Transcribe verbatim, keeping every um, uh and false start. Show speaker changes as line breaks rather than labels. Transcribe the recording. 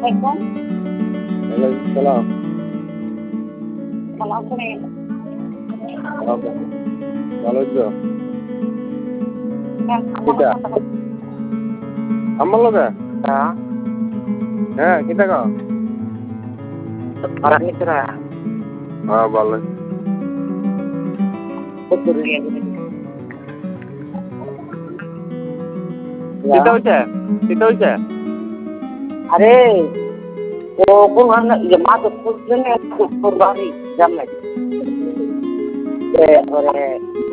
আলাইকুম।
ওয়ালাইকুম সালাম।
ভালো আছেন?
ওকে। ভালো আছো?
হ্যাঁ, আমার
কিটা?
কথা বল।
আমার লগে?
হ্যাঁ,
হ্যাঁ, কিটা কও?
আর আপনি তোরা
হ্যাঁ, ভালো।
কত রিয়া দিবেন?
কিটা হইছে? কিটা হইছে?
আরে ও কোন হান ইয়ে মাদকপুর জন্য কুরবানি জানলে। এ ওরে